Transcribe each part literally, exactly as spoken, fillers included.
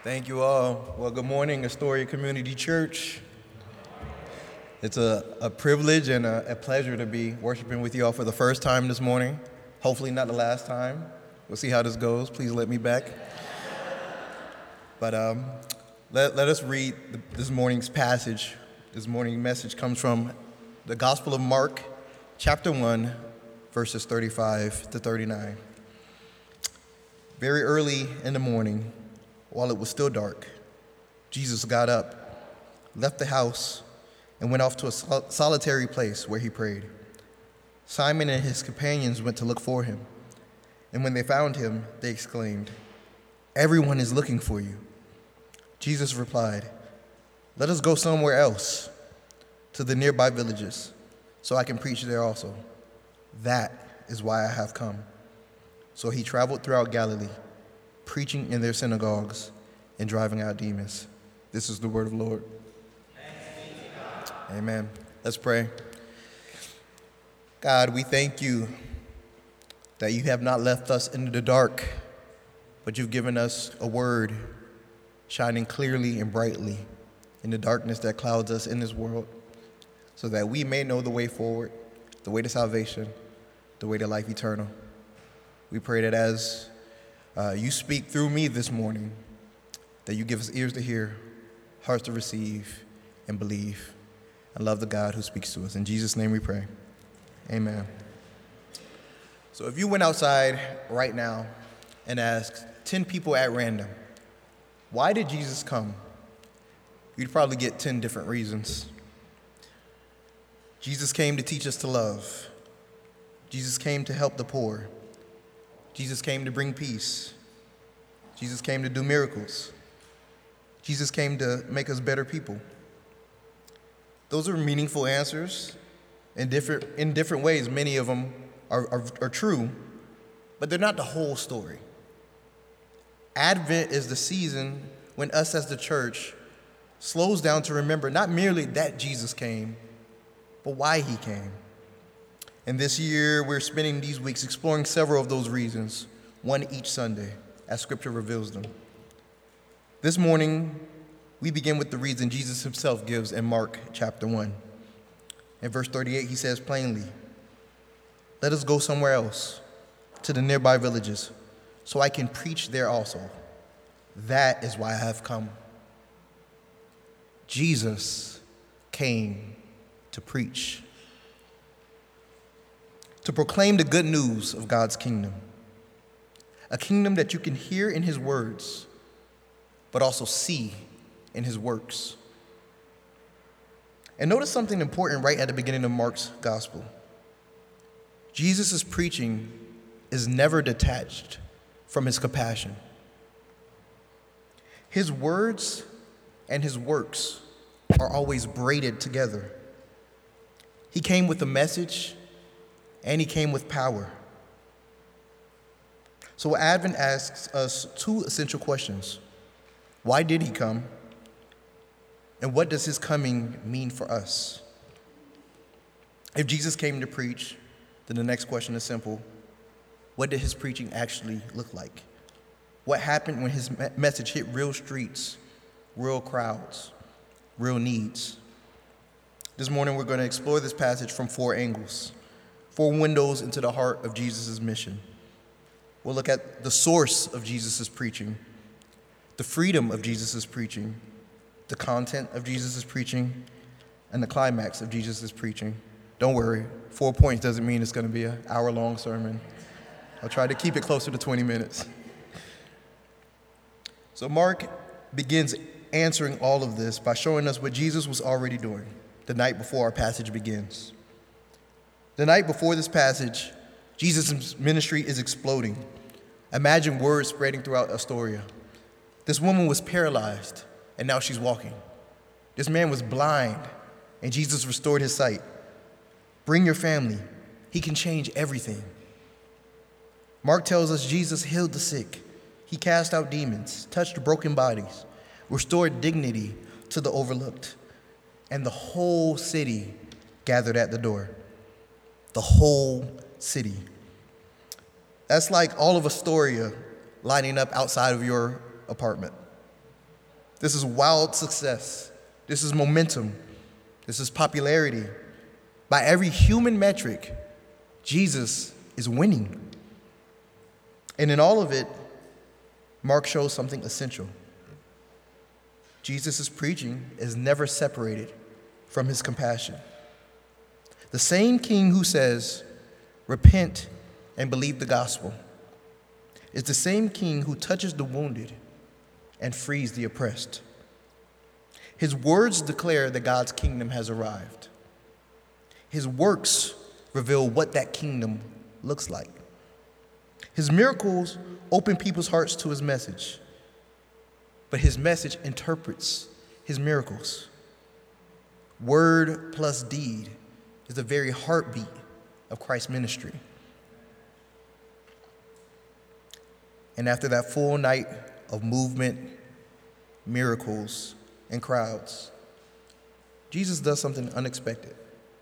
Thank you all. Well, good morning, Astoria Community Church. It's a, a privilege and a, a pleasure to be worshiping with you all for the first time this morning. Hopefully not the last time. We'll see how this goes. Please let me back. But um, let, let us read the, this morning's passage. This morning's message comes from the Gospel of Mark, chapter one, verses thirty-five to thirty-nine. Very early in the morning, while it was still dark, Jesus got up, left the house, and went off to a sol- solitary place where he prayed. Simon and his companions went to look for him, and when they found him, they exclaimed, "Everyone is looking for you." Jesus replied, "Let us go somewhere else, to the nearby villages, so I can preach there also. That is why I have come." So he traveled throughout Galilee, preaching in their synagogues and driving out demons. This is the word of the Lord. Thanks be to God. Amen. Let's pray. God, we thank you that you have not left us in the dark, but you've given us a word shining clearly and brightly in the darkness that clouds us in this world, so that we may know the way forward, the way to salvation, the way to life eternal. We pray that as Uh, you speak through me this morning, that you give us ears to hear, hearts to receive, and believe, and love the God who speaks to us. In Jesus' name we pray. Amen. So if you went outside right now and asked ten people at random, why did Jesus come? You'd probably get ten different reasons. Jesus came to teach us to love. Jesus came to help the poor. Jesus came to bring peace. Jesus came to do miracles. Jesus came to make us better people. Those are meaningful answers in different, in different ways. Many of them are, are, are true, but they're not the whole story. Advent is the season when us as the church slows down to remember not merely that Jesus came, but why he came. And this year, we're spending these weeks exploring several of those reasons, one each Sunday, as Scripture reveals them. This morning, we begin with the reason Jesus himself gives in Mark chapter one. In verse thirty-eight, he says plainly, "Let us go somewhere else, to the nearby villages, so I can preach there also. That is why I have come." Jesus came to preach, to proclaim the good news of God's kingdom, a kingdom that you can hear in his words, but also see in his works. And notice something important right at the beginning of Mark's gospel. Jesus' preaching is never detached from his compassion. His words and his works are always braided together. He came with a message, and he came with power. So Advent asks us two essential questions. Why did he come? And what does his coming mean for us? If Jesus came to preach, then the next question is simple. What did his preaching actually look like? What happened when his message hit real streets, real crowds, real needs? This morning we're going to explore this passage from four angles. Four windows into the heart of Jesus' mission. We'll look at the source of Jesus' preaching, the freedom of Jesus' preaching, the content of Jesus' preaching, and the climax of Jesus' preaching. Don't worry, four points doesn't mean it's going to be an hour-long sermon. I'll try to keep it closer to twenty minutes. So Mark begins answering all of this by showing us what Jesus was already doing the night before our passage begins. The night before this passage, Jesus' ministry is exploding. Imagine words spreading throughout Astoria. This woman was paralyzed, and now she's walking. This man was blind, and Jesus restored his sight. Bring your family. He can change everything. Mark tells us Jesus healed the sick. He cast out demons, touched broken bodies, restored dignity to the overlooked, and the whole city gathered at the door. The whole city. That's like all of Astoria lining up outside of your apartment. This is wild success. This is momentum. This is popularity. By every human metric, Jesus is winning. And in all of it, Mark shows something essential. Jesus' preaching is never separated from his compassion. The same king who says, repent and believe the gospel, is the same king who touches the wounded and frees the oppressed. His words declare that God's kingdom has arrived. His works reveal what that kingdom looks like. His miracles open people's hearts to his message, but his message interprets his miracles. Word plus deed is the very heartbeat of Christ's ministry. And after that full night of movement, miracles, and crowds, Jesus does something unexpected.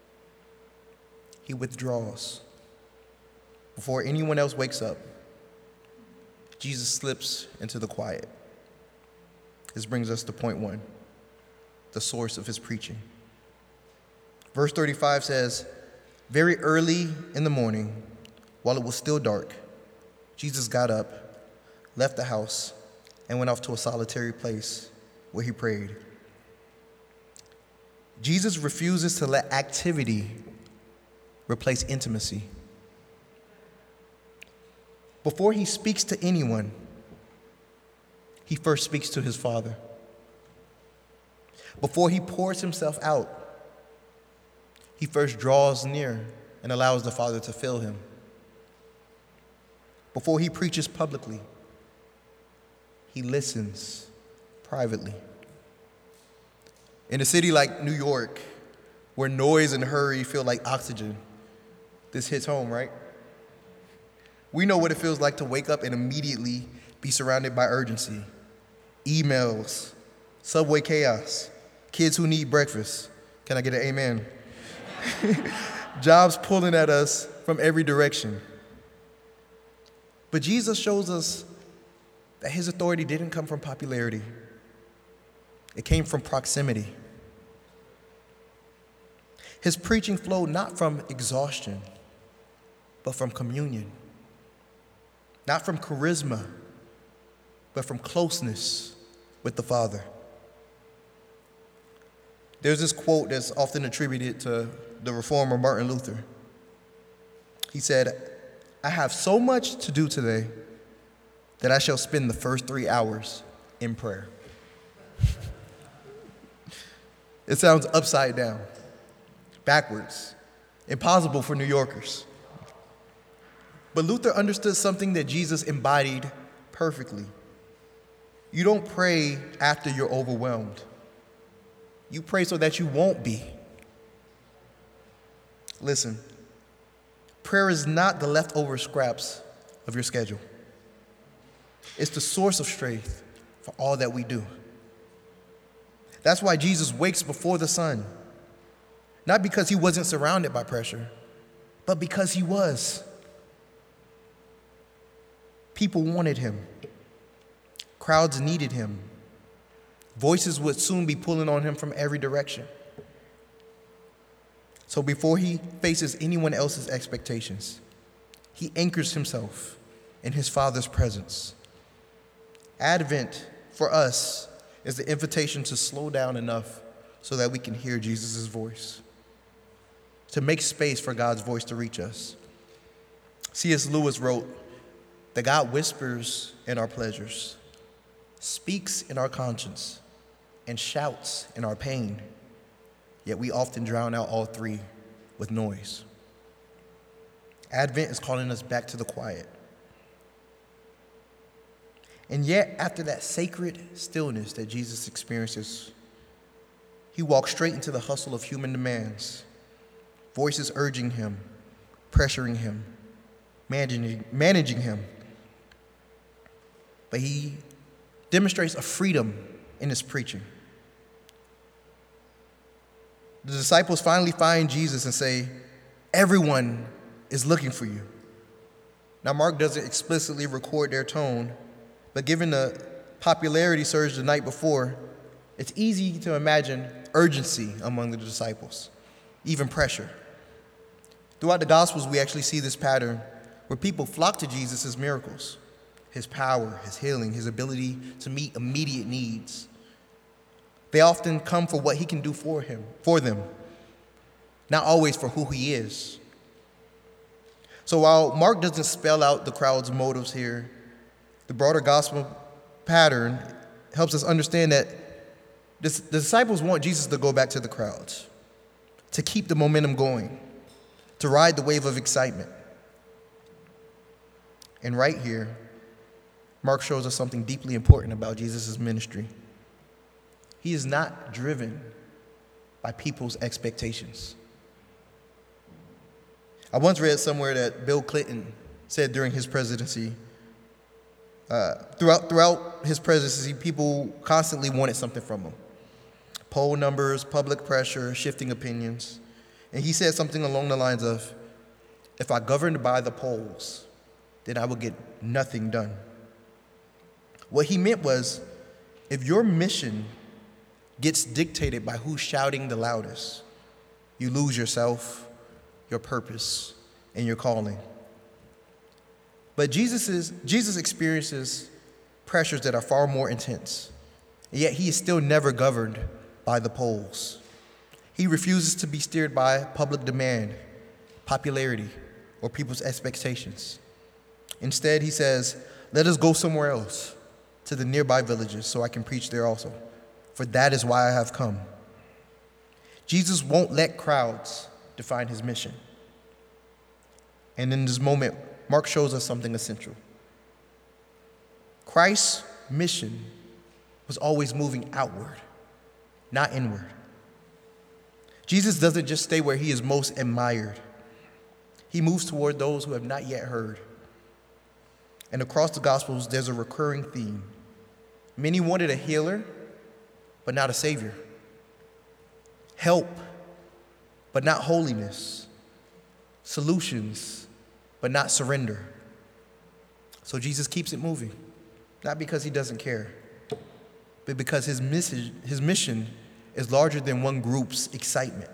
He withdraws. Before anyone else wakes up, Jesus slips into the quiet. This brings us to point one, the source of his preaching. Verse thirty-five says, very early in the morning, while it was still dark, Jesus got up, left the house, and went off to a solitary place where he prayed. Jesus refuses to let activity replace intimacy. Before he speaks to anyone, he first speaks to his Father. Before he pours himself out, he first draws near and allows the Father to fill him. Before he preaches publicly, he listens privately. In a city like New York, where noise and hurry feel like oxygen, this hits home, right? We know what it feels like to wake up and immediately be surrounded by urgency, emails, subway chaos, kids who need breakfast. Can I get an amen? Jobs pulling at us from every direction. But Jesus shows us that his authority didn't come from popularity. It came from proximity. His preaching flowed not from exhaustion, but from communion. Not from charisma, but from closeness with the Father. There's this quote that's often attributed to the reformer Martin Luther. He said, I have so much to do today that I shall spend the first three hours in prayer. It sounds upside down, backwards, impossible for New Yorkers. But Luther understood something that Jesus embodied perfectly. You don't pray after you're overwhelmed. You pray so that you won't be. Listen, prayer is not the leftover scraps of your schedule. It's the source of strength for all that we do. That's why Jesus wakes before the sun, not because he wasn't surrounded by pressure, but because he was. People wanted him. Crowds needed him. Voices would soon be pulling on him from every direction. So before he faces anyone else's expectations, he anchors himself in his Father's presence. Advent, for us, is the invitation to slow down enough so that we can hear Jesus' voice, to make space for God's voice to reach us. C S Lewis wrote that God whispers in our pleasures, speaks in our conscience, and shouts in our pain, yet we often drown out all three with noise. Advent is calling us back to the quiet. And yet, after that sacred stillness that Jesus experiences, he walks straight into the hustle of human demands, voices urging him, pressuring him, managing, managing him. But he demonstrates a freedom in his preaching. The disciples finally find Jesus and say, everyone is looking for you. Now, Mark doesn't explicitly record their tone, but given the popularity surge the night before, It's easy to imagine urgency among the disciples, even pressure. Throughout the Gospels, we actually see this pattern where people flock to Jesus' miracles, his power, his healing, his ability to meet immediate needs. They often come for what he can do for him, for them, not always for who he is. So while Mark doesn't spell out the crowd's motives here, the broader gospel pattern helps us understand that the disciples want Jesus to go back to the crowds, to keep the momentum going, to ride the wave of excitement. And right here, Mark shows us something deeply important about Jesus' ministry. He is not driven by people's expectations. I once read somewhere that Bill Clinton said during his presidency, uh, throughout, throughout his presidency, people constantly wanted something from him. Poll numbers, public pressure, shifting opinions. And he said something along the lines of, if I governed by the polls, then I would get nothing done. What he meant was, if your mission gets dictated by who's shouting the loudest, you lose yourself, your purpose, and your calling. But Jesus is, Jesus experiences pressures that are far more intense, and yet he is still never governed by the polls. He refuses to be steered by public demand, popularity, or people's expectations. Instead, he says, let us go somewhere else, to the nearby villages, so I can preach there also, for that is why I have come. Jesus won't let crowds define his mission. And in this moment, Mark shows us something essential. Christ's mission was always moving outward, not inward. Jesus doesn't just stay where he is most admired. He moves toward those who have not yet heard. And across the Gospels, there's a recurring theme. Many wanted a healer, but not a savior. Help, but not holiness. Solutions, but not surrender. So Jesus keeps it moving, not because he doesn't care, but because his message, his mission is larger than one group's excitement.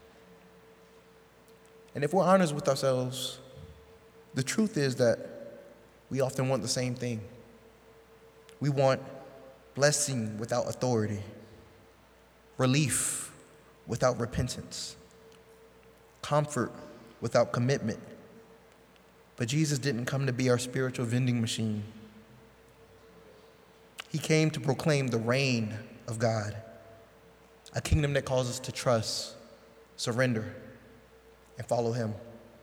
And if we're honest with ourselves, the truth is that we often want the same thing. We want blessing without authority, relief without repentance, comfort without commitment. But Jesus didn't come to be our spiritual vending machine. He came to proclaim the reign of God, a kingdom that calls us to trust, surrender, and follow him.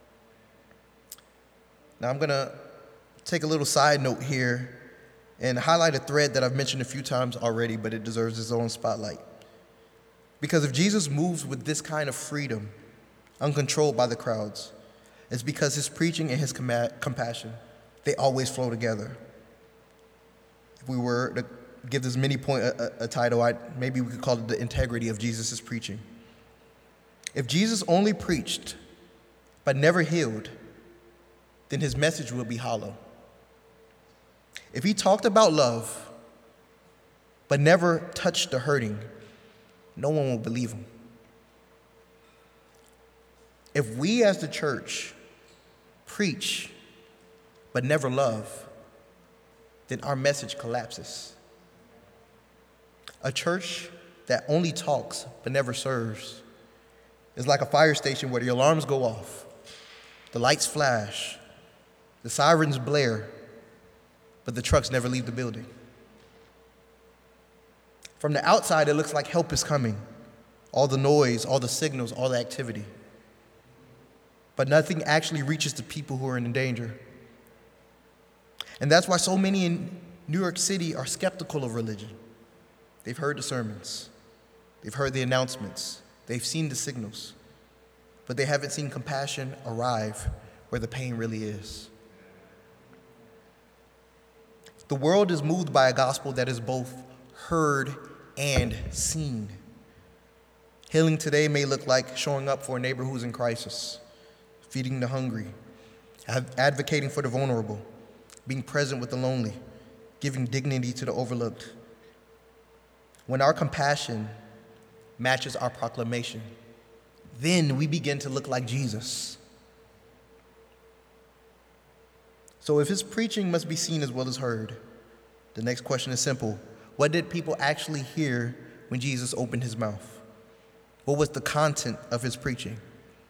Now I'm going to take a little side note here and highlight a thread that I've mentioned a few times already, but it deserves its own spotlight. Because if Jesus moves with this kind of freedom, uncontrolled by the crowds, it's because his preaching and his com- compassion, they always flow together. If we were to give this mini point a, a, a title, I'd, maybe we could call it the integrity of Jesus' preaching. If Jesus only preached but never healed, then his message would be hollow. If he talked about love but never touched the hurting, no one will believe him. If we as the church preach but never love, then our message collapses. A church that only talks but never serves is like a fire station where the alarms go off, the lights flash, the sirens blare, but the trucks never leave the building. From the outside, it looks like help is coming. All the noise, all the signals, all the activity. But nothing actually reaches the people who are in danger. And that's why so many in New York City are skeptical of religion. They've heard the sermons. They've heard the announcements. They've seen the signals. But they haven't seen compassion arrive where the pain really is. The world is moved by a gospel that is both heard and seen. Healing today may look like showing up for a neighbor who's in crisis, feeding the hungry, advocating for the vulnerable, being present with the lonely, giving dignity to the overlooked. When our compassion matches our proclamation, then we begin to look like Jesus. So if his preaching must be seen as well as heard, the next question is simple. What did people actually hear when Jesus opened his mouth? What was the content of his preaching?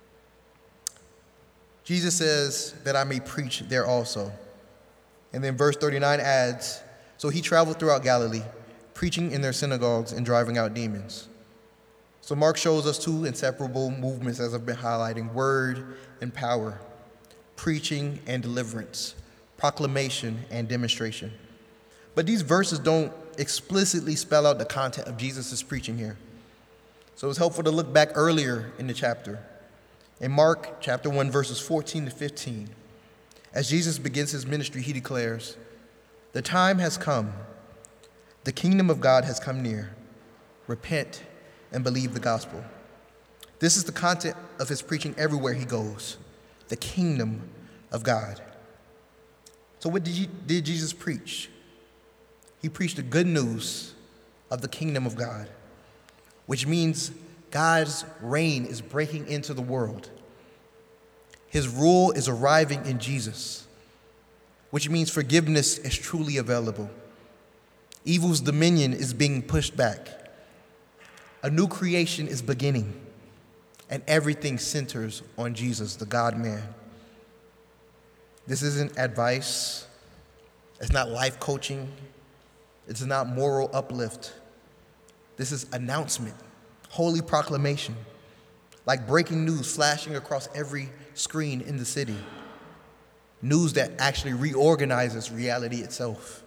Jesus says that I may preach there also. And then verse thirty-nine adds, so he traveled throughout Galilee, preaching in their synagogues and driving out demons. So Mark shows us two inseparable movements, as I've been highlighting: word and power, preaching and deliverance, proclamation and demonstration. But these verses don't explicitly spell out the content of Jesus' preaching here. So it's helpful to look back earlier in the chapter. In Mark chapter one, verses fourteen to fifteen, as Jesus begins his ministry, he declares, "The time has come. The kingdom of God has come near. Repent and believe the gospel." This is the content of his preaching everywhere he goes: the kingdom of God. So what did, he, did Jesus preach? He preached the good news of the kingdom of God, which means God's reign is breaking into the world. His rule is arriving in Jesus, which means forgiveness is truly available. Evil's dominion is being pushed back. A new creation is beginning, and everything centers on Jesus, the God-man. This isn't advice. It's not life coaching. It's not moral uplift. This is announcement, holy proclamation, like breaking news flashing across every screen in the city. News that actually reorganizes reality itself.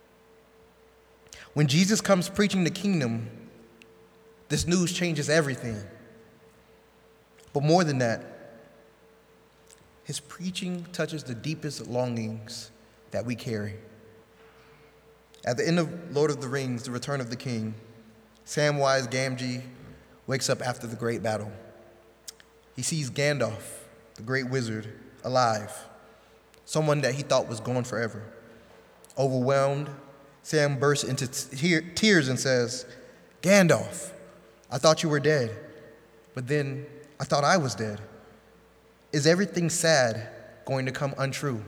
When Jesus comes preaching the kingdom, this news changes everything. But more than that, his preaching touches the deepest longings that we carry. At the end of Lord of the Rings, The Return of the King, Samwise Gamgee wakes up after the great battle. He sees Gandalf, the great wizard, alive, someone that he thought was gone forever. Overwhelmed, Sam bursts into te- tears and says, "Gandalf, I thought you were dead, but then I thought I was dead. Is everything sad going to come untrue?"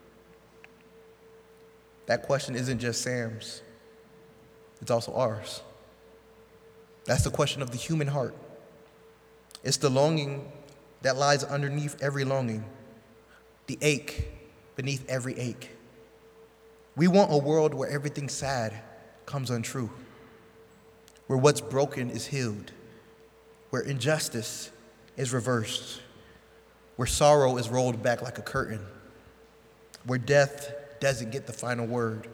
That question isn't just Sam's, it's also ours. That's the question of the human heart. It's the longing that lies underneath every longing, the ache beneath every ache. We want a world where everything sad comes untrue, where what's broken is healed, where injustice is reversed, where sorrow is rolled back like a curtain, where death doesn't get the final word.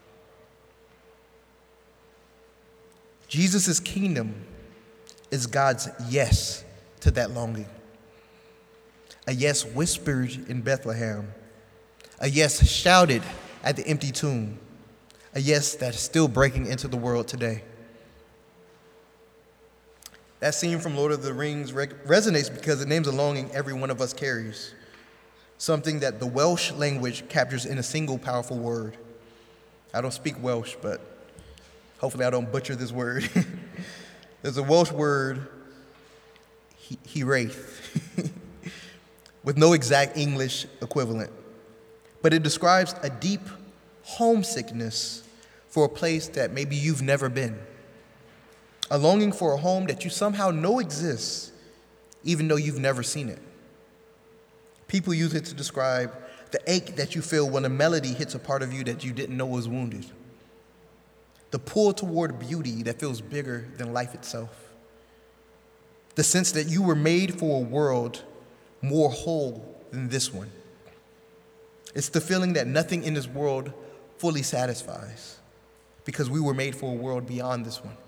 Jesus' kingdom is God's yes to that longing. A yes whispered in Bethlehem. A yes shouted at the empty tomb. A yes that's still breaking into the world today. That scene from Lord of the Rings resonates because it names a longing every one of us carries. Something that the Welsh language captures in a single powerful word. I don't speak Welsh, but hopefully I don't butcher this word. There's a Welsh word, hiraeth, with no exact English equivalent. But it describes a deep homesickness for a place that maybe you've never been. A longing for a home that you somehow know exists, even though you've never seen it. People use it to describe the ache that you feel when a melody hits a part of you that you didn't know was wounded. The pull toward beauty that feels bigger than life itself. The sense that you were made for a world more whole than this one. It's the feeling that nothing in this world fully satisfies because we were made for a world beyond this one.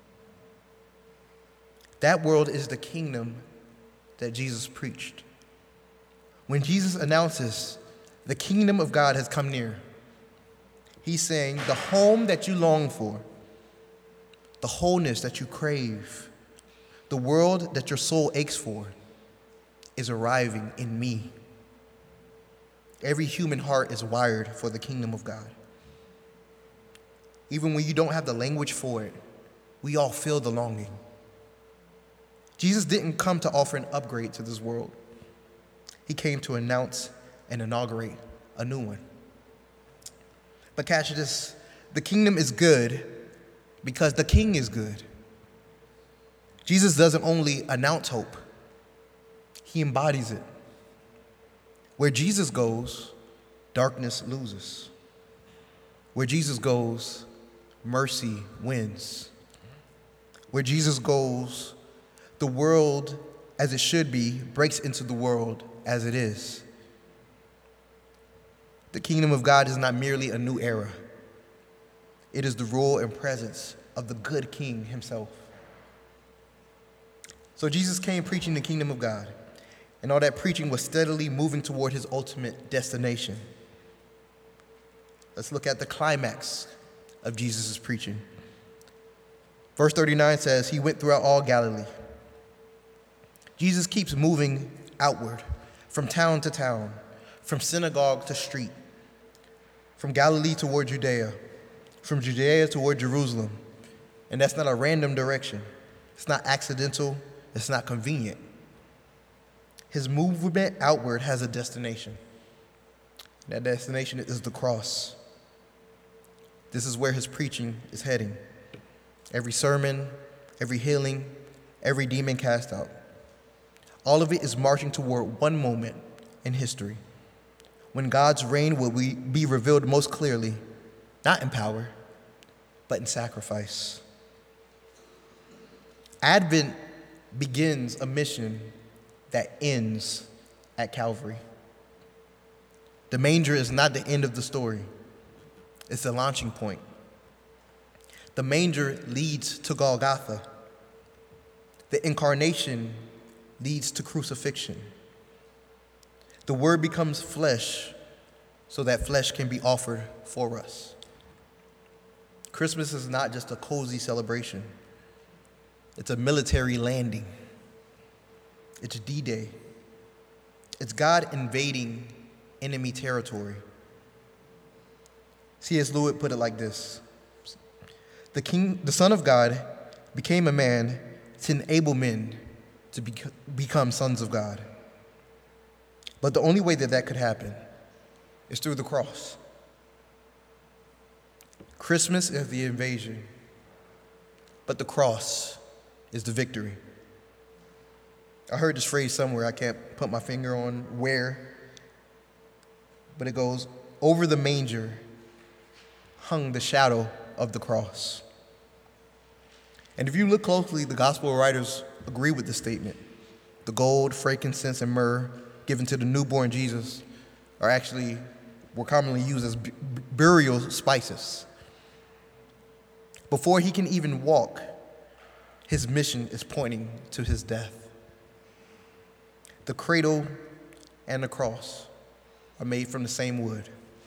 That world is the kingdom that Jesus preached. When Jesus announces the kingdom of God has come near, he's saying the home that you long for, the wholeness that you crave, the world that your soul aches for is arriving in me. Every human heart is wired for the kingdom of God. Even when you don't have the language for it, we all feel the longing. Jesus didn't come to offer an upgrade to this world. He came to announce and inaugurate a new one. But catch this, the kingdom is good because the king is good. Jesus doesn't only announce hope, he embodies it. Where Jesus goes, darkness loses. Where Jesus goes, mercy wins. Where Jesus goes, the world as it should be breaks into the world as it is. The kingdom of God is not merely a new era. It is the rule and presence of the good king himself. So Jesus came preaching the kingdom of God, and all that preaching was steadily moving toward his ultimate destination. Let's look at the climax of Jesus' preaching. Verse thirty-nine says, he went throughout all Galilee. Jesus keeps moving outward, from town to town, from synagogue to street, from Galilee toward Judea, from Judea toward Jerusalem. And that's not a random direction. It's not accidental. It's not convenient. His movement outward has a destination. That destination is the cross. This is where his preaching is heading. Every sermon, every healing, every demon cast out. All of it is marching toward one moment in history when God's reign will be revealed most clearly, not in power, but in sacrifice. Advent begins a mission that ends at Calvary. The manger is not the end of the story. It's the launching point. The manger leads to Golgotha. The incarnation leads to crucifixion. The Word becomes flesh so that flesh can be offered for us. Christmas is not just a cozy celebration. It's a military landing. It's D-Day. It's God invading enemy territory. C S Lewis put it like this. The King, the Son of God became a man to enable men to be, become sons of God. But the only way that that could happen is through the cross. Christmas is the invasion, but the cross is the victory. I heard this phrase somewhere, I can't put my finger on where, but it goes, over the manger hung the shadow of the cross. And if you look closely, the gospel writers agree with this statement. The gold, frankincense, and myrrh given to the newborn Jesus are actually, were commonly used as burial spices. Before he can even walk, his mission is pointing to his death. The cradle and the cross are made from the same wood.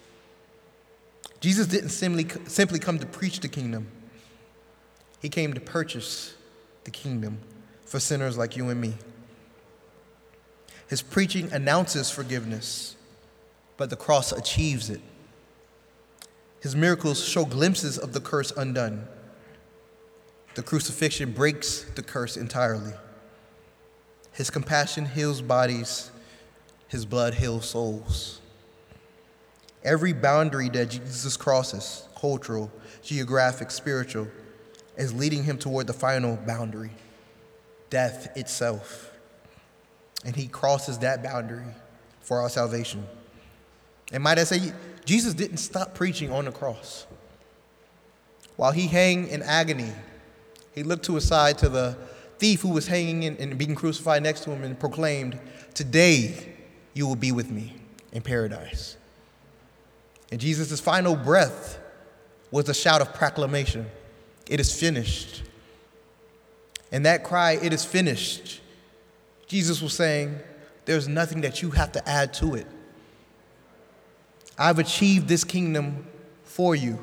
Jesus didn't simply, simply come to preach the kingdom. He came to purchase the kingdom for sinners like you and me. His preaching announces forgiveness, but the cross achieves it. His miracles show glimpses of the curse undone. The crucifixion breaks the curse entirely. His compassion heals bodies. His blood heals souls. Every boundary that Jesus crosses, cultural, geographic, spiritual, is leading him toward the final boundary, death itself. And he crosses that boundary for our salvation. And might I say, Jesus didn't stop preaching on the cross. While he hung in agony, he looked to his side to the thief who was hanging in, and being crucified next to him and proclaimed, "Today you will be with me in paradise." And Jesus' final breath was a shout of proclamation. It is finished. And that cry, "It is finished," Jesus was saying, there's nothing that you have to add to it. I've achieved this kingdom for you.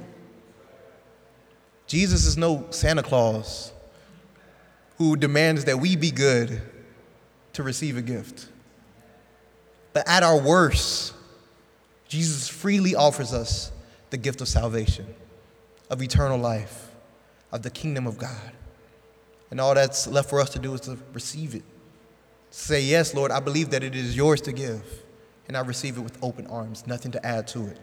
Jesus is no Santa Claus who demands that we be good to receive a gift. But at our worst, Jesus freely offers us the gift of salvation, of eternal life, of the kingdom of God. And all that's left for us to do is to receive it. Say, yes, Lord, I believe that it is yours to give. And I receive it with open arms, nothing to add to it.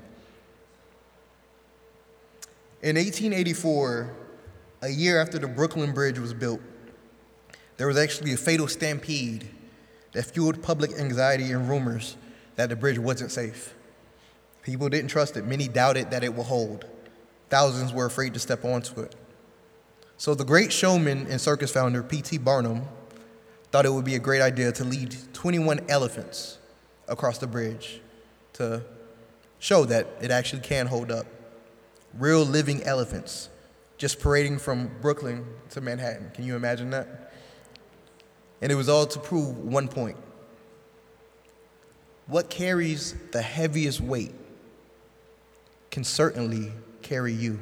In eighteen eighty-four, a year after the Brooklyn Bridge was built, there was actually a fatal stampede that fueled public anxiety and rumors that the bridge wasn't safe. People didn't trust it. Many doubted that it would hold. Thousands were afraid to step onto it. So the great showman and circus founder, P T Barnum, thought it would be a great idea to lead twenty-one elephants across the bridge to show that it actually can hold up. Real living elephants just parading from Brooklyn to Manhattan. Can you imagine that? And it was all to prove one point. What carries the heaviest weight can certainly carry you.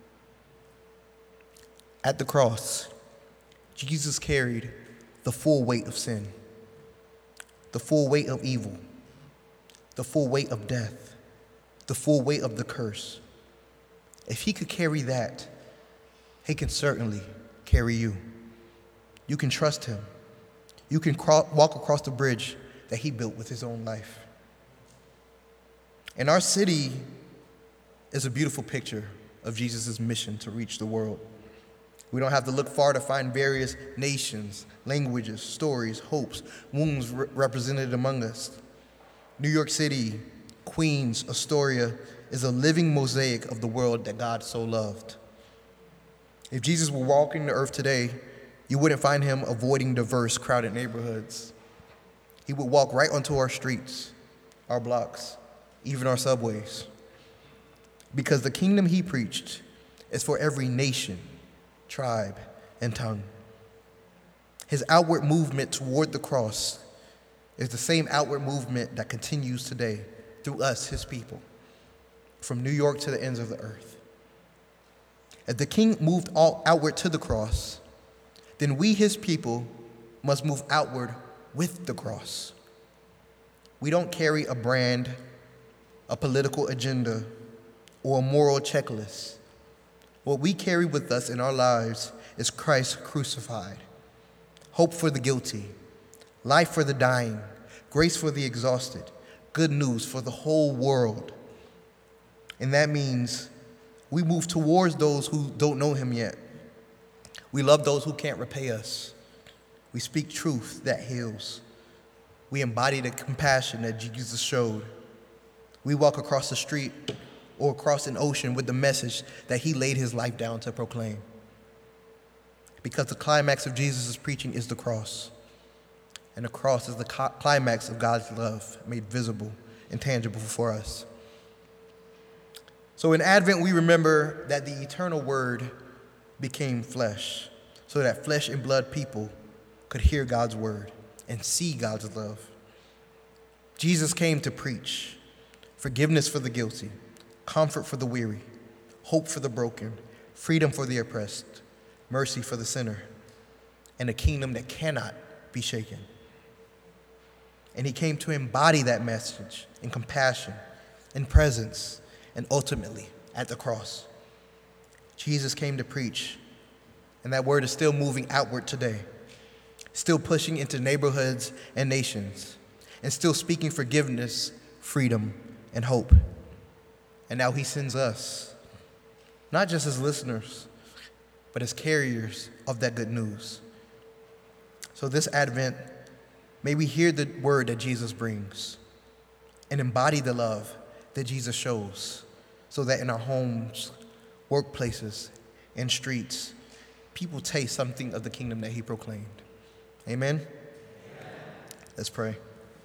At the cross, Jesus carried the full weight of sin, the full weight of evil, the full weight of death, the full weight of the curse. If he could carry that, he can certainly carry you. You can trust him. You can cro- walk across the bridge that he built with his own life. And our city is a beautiful picture of Jesus' mission to reach the world. We don't have to look far to find various nations, languages, stories, hopes, wounds re- represented among us. New York City, Queens, Astoria is a living mosaic of the world that God so loved. If Jesus were walking the earth today, you wouldn't find him avoiding diverse, crowded neighborhoods. He would walk right onto our streets, our blocks, even our subways. Because the kingdom he preached is for every nation, tribe, and tongue. His outward movement toward the cross is the same outward movement that continues today through us, his people, from New York to the ends of the earth. If the king moved all outward to the cross, then we, his people, must move outward with the cross. We don't carry a brand, a political agenda, or a moral checklist. What we carry with us in our lives is Christ crucified, hope for the guilty, life for the dying, grace for the exhausted, good news for the whole world. And that means we move towards those who don't know him yet. We love those who can't repay us. We speak truth that heals. We embody the compassion that Jesus showed. We walk across the street or across an ocean with the message that he laid his life down to proclaim. Because the climax of Jesus' preaching is the cross. And the cross is the climax of God's love made visible and tangible for us. So in Advent, we remember that the eternal Word became flesh, so that flesh and blood people could hear God's word and see God's love. Jesus came to preach forgiveness for the guilty, comfort for the weary, hope for the broken, freedom for the oppressed, mercy for the sinner, and a kingdom that cannot be shaken. And he came to embody that message in compassion, in presence, and ultimately at the cross. Jesus came to preach, and that word is still moving outward today, still pushing into neighborhoods and nations, and still speaking forgiveness, freedom, and hope. And now he sends us, not just as listeners, but as carriers of that good news. So this Advent, may we hear the word that Jesus brings and embody the love that Jesus shows, so that in our homes, workplaces, and streets, people taste something of the kingdom that he proclaimed. Amen? Amen. Let's pray.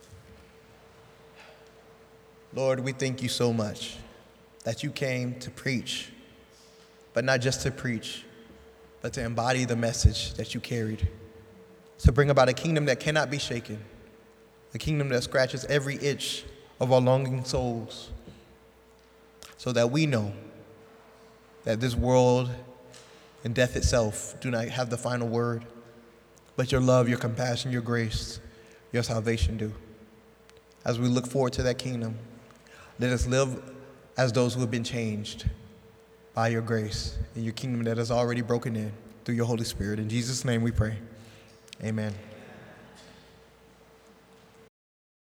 Lord, we thank you so much that you came to preach, but not just to preach, but to embody the message that you carried, to bring about a kingdom that cannot be shaken, a kingdom that scratches every itch of our longing souls, so that we know that this world and death itself do not have the final word, but your love, your compassion, your grace, your salvation do. As we look forward to that kingdom, let us live as those who have been changed by your grace and your kingdom that has already broken in through through your Holy Spirit. In Jesus' name we pray. Amen.